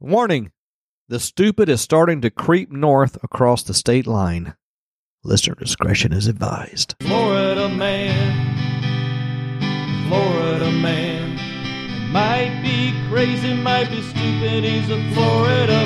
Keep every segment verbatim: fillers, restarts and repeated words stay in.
Warning, the stupid is starting to creep north across the state line. Listener discretion is advised. Florida man, Florida man, might be crazy, might be stupid, he's a Florida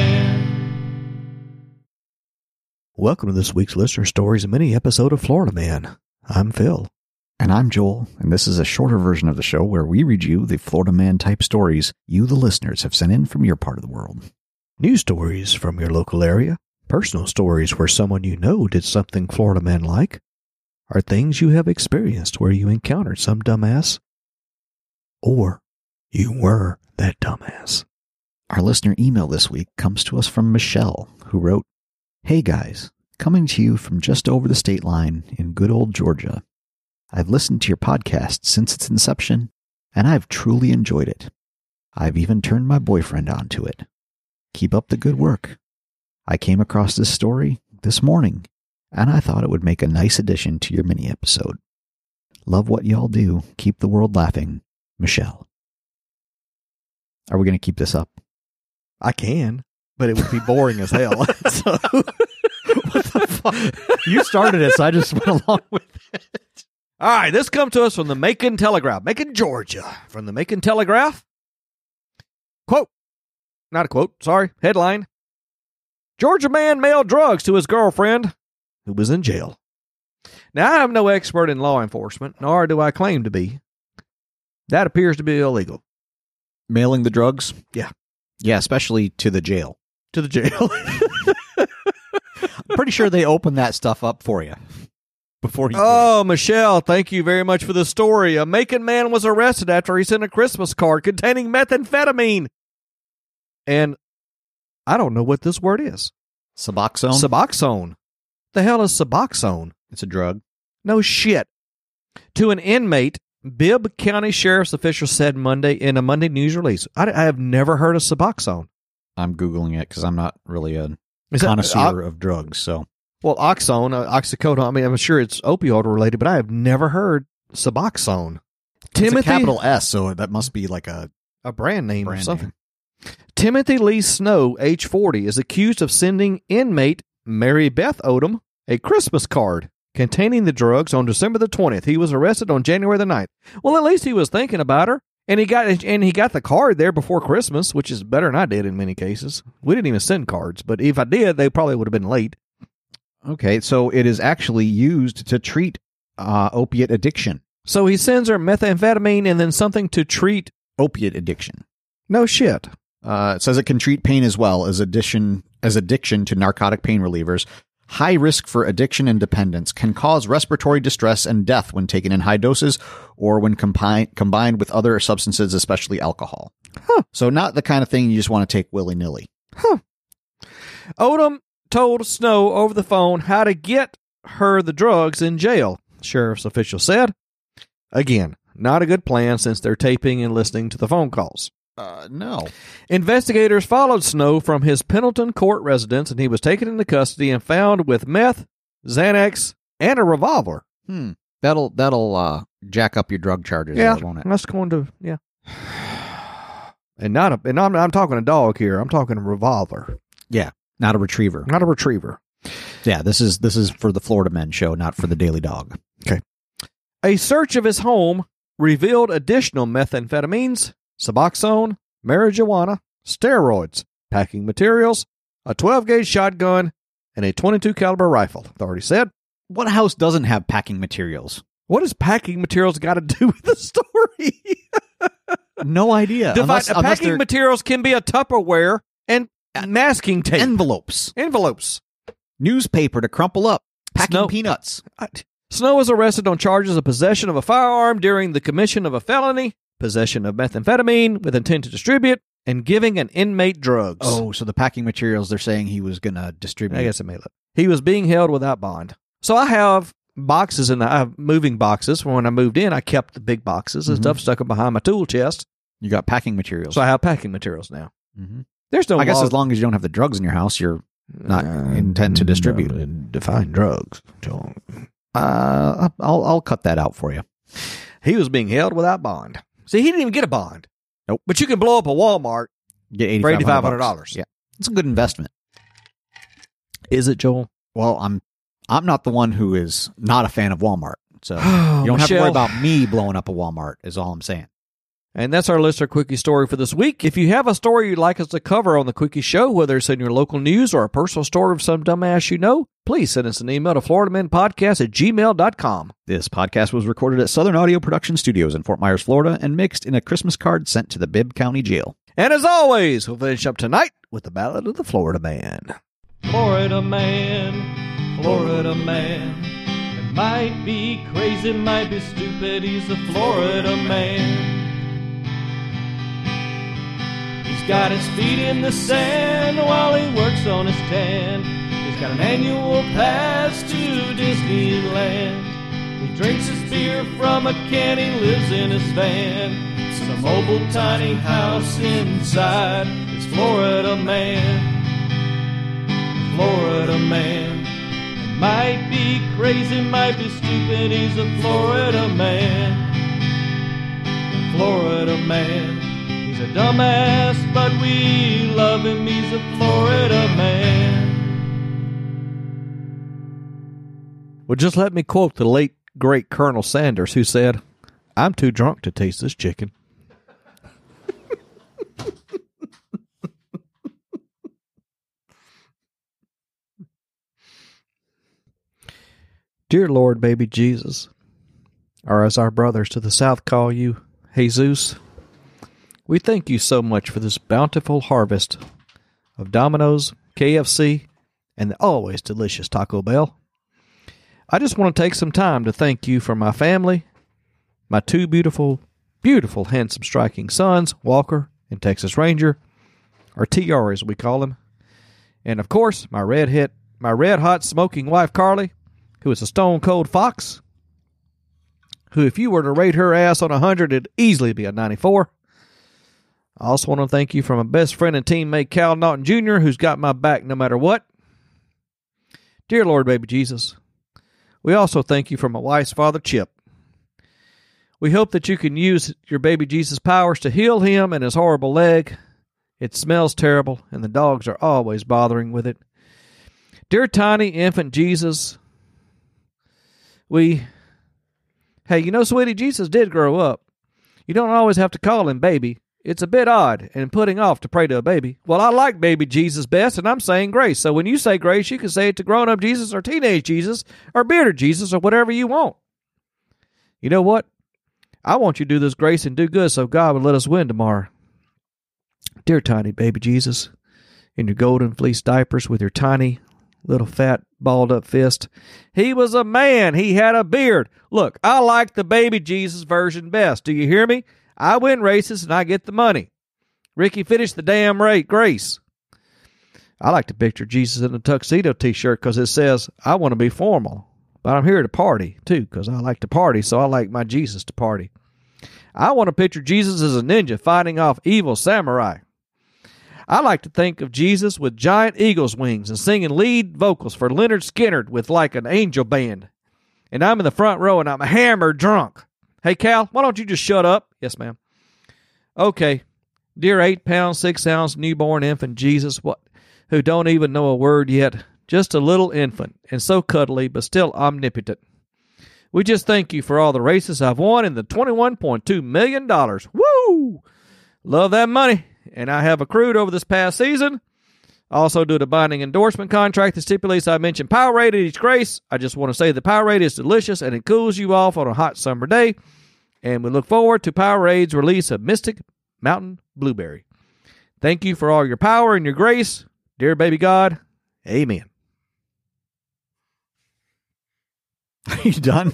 man. Welcome to this week's Listener Stories, a mini episode of Florida Man. I'm Phil. And I'm Joel, and this is a shorter version of the show where we read you the Florida Man type stories you, the listeners, have sent in from your part of the world. News stories from your local area, personal stories where someone you know did something Florida Man like, or things you have experienced where you encountered some dumbass, or you were that dumbass. Our listener email this week comes to us from Michelle, who wrote, "Hey guys, coming to you from just over the state line in good old Georgia. I've listened to your podcast since its inception, and I've truly enjoyed it. I've even turned my boyfriend onto it. Keep up the good work. I came across this story this morning, and I thought it would make a nice addition to your mini episode. Love what y'all do. Keep the world laughing. Michelle." Are we going to keep this up? I can, but it would be boring as hell. So, what the fuck? You started it, so I just went along with it. All right, this comes to us from the Macon Telegraph. Macon, Georgia. From the Macon Telegraph. Quote. Not a quote, sorry. Headline. Georgia man mailed drugs to his girlfriend who was in jail. Now, I am no expert in law enforcement, nor do I claim to be. That appears to be illegal. Mailing the drugs? Yeah. Yeah, especially to the jail. To the jail. I'm pretty sure they open that stuff up for you. Before you oh, Michelle, thank you very much for the story. A Macon man was arrested after he sent a Christmas card containing methamphetamine. And I don't know what this word is. Suboxone? Suboxone. The hell is Suboxone? It's a drug. No shit. To an inmate, Bibb County Sheriff's officials said Monday in a Monday news release. I, I have never heard of Suboxone. I'm Googling it because I'm not really a is connoisseur that, uh, of drugs, so... Well, Oxone, uh, oxycodone, I mean, I'm sure it's opioid related, but I have never heard Suboxone. Timothy, it's a capital S, so that must be like a... A brand name brand or something. Name. Timothy Lee Snow, age forty, is accused of sending inmate Mary Beth Odom a Christmas card containing the drugs on December the twentieth. He was arrested on January the ninth. Well, at least he was thinking about her, and he got and he got the card there before Christmas, which is better than I did in many cases. We didn't even send cards, but if I did, they probably would have been late. Okay, so it is actually used to treat uh, opiate addiction. So he sends her methamphetamine and then something to treat opiate addiction. No shit. Uh, it says it can treat pain as well as addition as addiction to narcotic pain relievers. High risk for addiction and dependence, can cause respiratory distress and death when taken in high doses or when compi- combined with other substances, especially alcohol. Huh. So not the kind of thing you just want to take willy-nilly. Huh. Odom told Snow over the phone how to get her the drugs in jail, sheriff's official said. Again, not a good plan since they're taping and listening to the phone calls. Uh, no. Investigators followed Snow from his Pendleton court residence, and he was taken into custody and found with meth, Xanax, and a revolver. Hmm. That'll that'll uh, jack up your drug charges, yeah, won't it? That's going to yeah. And not a and I'm I'm talking a dog here. I'm talking a revolver. Yeah. Not a retriever. Not a retriever. Yeah, this is this is for the Florida Men show, not for the Daily Dog. Okay. A search of his home revealed additional methamphetamines, Suboxone, marijuana, steroids, packing materials, a twelve gauge shotgun, and a twenty-two caliber rifle, authorities said. What house doesn't have packing materials? What does packing materials got to do with the story? No idea. Define, unless, uh, unless packing materials can be a Tupperware and masking tape. Envelopes. Envelopes. Newspaper to crumple up. Packing Snow, peanuts. Snow was arrested on charges of possession of a firearm during the commission of a felony, possession of methamphetamine with intent to distribute, and giving an inmate drugs. Oh, so the packing materials they're saying he was going to distribute. I guess it made it. He was being held without bond. So I have boxes in the I have moving boxes. When I moved in, I kept the big boxes and mm-hmm. stuff, stuck them behind my tool chest. You got packing materials. So I have packing materials now. Mm-hmm. There's no I guess law. as long as you don't have the drugs in your house, you're not uh, intent to distribute. No, define drugs. Uh, I'll I'll cut that out for you. He was being held without bond. See, he didn't even get a bond. Nope. But you can blow up a Walmart Get for eighty-five hundred bucks. dollars. Yeah. It's a good investment. Is it, Joel? Well, I'm I'm not the one who is not a fan of Walmart. So Oh, you don't have to Michelle. worry about me blowing up a Walmart, is all I'm saying. And that's our listener quickie story for this week. If you have a story you'd like us to cover on the Quickie Show, whether it's in your local news or a personal story of some dumbass you know, please send us an email to florida men podcast at gmail dot com. This podcast was recorded at Southern Audio Production Studios in Fort Myers, Florida, and mixed in a Christmas card sent to the Bibb County Jail. And as always, we'll finish up tonight with the Ballad of the Florida Man. Florida man, Florida man. It might be crazy, might be stupid, he's a Florida man. He's got his feet in the sand while he works on his tan. He's got an annual pass to Disneyland. He drinks his beer from a can, he lives in his van. Some mobile tiny house inside his Florida man. Florida man. It might be crazy, might be stupid, he's a Florida man. Florida man. He's a dumbass, but we love him, he's a Florida man. Well, just let me quote the late, great Colonel Sanders, who said, "I'm too drunk to taste this chicken." Dear Lord, baby Jesus, or as our brothers to the south call you, Jesus, we thank you so much for this bountiful harvest of Domino's, K F C, and the always delicious Taco Bell. I just want to take some time to thank you for my family, my two beautiful, beautiful, handsome, striking sons, Walker and Texas Ranger, or T R as we call him, and of course my red hit, my red hot smoking wife Carly, who is a stone cold fox, who if you were to rate her ass on a hundred, it'd easily be a ninety-four. I also want to thank you for my best friend and teammate Cal Naughton Junior, who's got my back no matter what. Dear Lord, baby Jesus, we also thank you for my wife's father, Chip. We hope that you can use your baby Jesus' powers to heal him and his horrible leg. It smells terrible, and the dogs are always bothering with it. Dear tiny infant Jesus, we... Hey, you know, sweetie, Jesus did grow up. You don't always have to call him baby. It's a bit odd and putting off to pray to a baby. Well, I like baby Jesus best, and I'm saying grace. So when you say grace, you can say it to grown-up Jesus or teenage Jesus or bearded Jesus or whatever you want. You know what? I want you to do this grace and do good so God will let us win tomorrow. Dear tiny baby Jesus, in your golden fleece diapers with your tiny, little fat, balled-up fist, he was a man. He had a beard. Look, I like the baby Jesus version best. Do you hear me? I win races and I get the money. Ricky, finish the damn rate, grace. I like to picture Jesus in a tuxedo t-shirt because it says, I want to be formal. But I'm here to party, too, because I like to party, so I like my Jesus to party. I want to picture Jesus as a ninja fighting off evil samurai. I like to think of Jesus with giant eagle's wings and singing lead vocals for Leonard Skinner with like an angel band. And I'm in the front row and I'm hammered drunk. Hey, Cal, why don't you just shut up? Yes, ma'am. Okay. Dear eight pound, six ounce newborn infant Jesus, what, who don't even know a word yet, just a little infant and so cuddly but still omnipotent. We just thank you for all the races I've won and the twenty-one point two million dollars. Woo! Love that money. And I have accrued over this past season. Also due to binding endorsement contract that stipulates I mention Powerade at each grace. I just want to say the Powerade is delicious and it cools you off on a hot summer day. And we look forward to Powerade's release of Mystic Mountain Blueberry. Thank you for all your power and your grace. Dear baby God, amen. Are you done?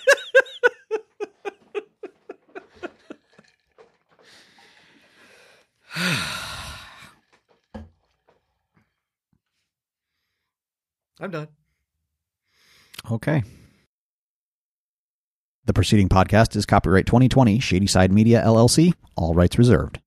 I'm done. Okay. The preceding podcast is copyright twenty twenty Shadyside Media, L L C. All rights reserved.